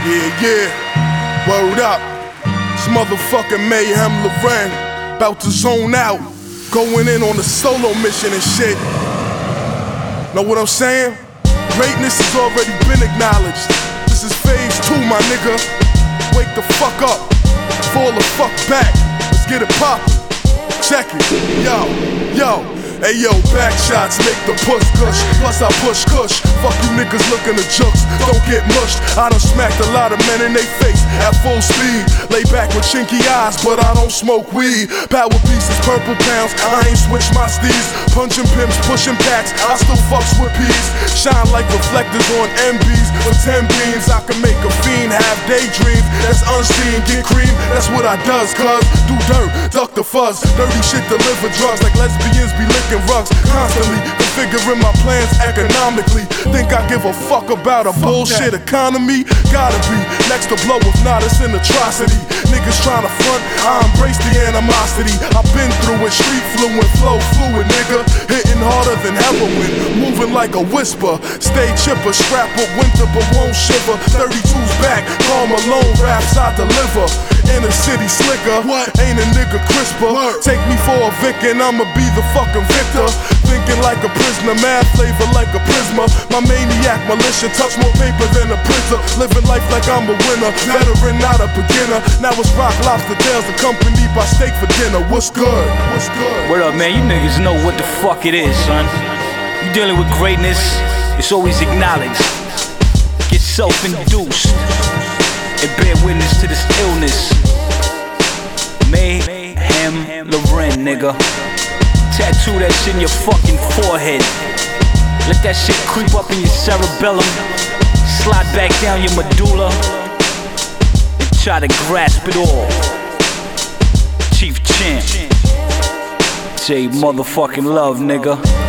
Yeah, word up. It's motherfucking Mayhem Loren, about to zone out, going in on a solo mission and shit. Know what I'm saying? Greatness has already been acknowledged. This is phase 2, my nigga. Wake the fuck up, fall the fuck back. Let's get it poppin'. Check it, yo. Hey yo, back shots make the push gush. Plus I push kush. Fuck you niggas looking to jokes. Don't get mushed. I done smacked a lot of men in they face at full speed. Lay back with chinky eyes, but I don't smoke weed. Power pieces, purple pounds. I ain't switch my steeds. Punching pimps, pushing packs. I still fucks with peas. Shine like reflectors on MBs. With 10 beams, I can make a fiend have daydreams. That's unseen, get cream. That's what I does, cuz do dirt, duck the fuzz. Dirty shit deliver drugs like lesbians be licking rugs. Constantly configuring my plans economically. Think I give a fuck about a bullshit economy? Gotta be next to blow if not, it's an atrocity. Niggas tryna front, I embrace the animosity. I've been through it, street fluent, flow fluid, nigga. Hitting harder than heroin, moving like a whisper. Stay chipper, strap with winter but won't shiver. 32's back, Karl Malone raps I deliver. Inner city slicker, what? Ain't a nigga crisper. Take me for a Vic and I'ma be the fucking victor. Thinking like a prisoner, mad flavor like a prisma. My maniac militia touch more paper than a printer. Living life like I'm a winner, veteran not a beginner. Now it's rock, lobster tails accompanied by steak for dinner. What's good? What's good? What up, man? You niggas know what the fuck it is, son. You dealing with greatness, it's always acknowledged. Get self-induced and bear witness to this illness. Mayhem Loren, nigga. Tattoo that shit in your fucking forehead. Let that shit creep up in your cerebellum, slide back down your medulla, and try to grasp it all. Chief Champ, J motherfucking Love, nigga.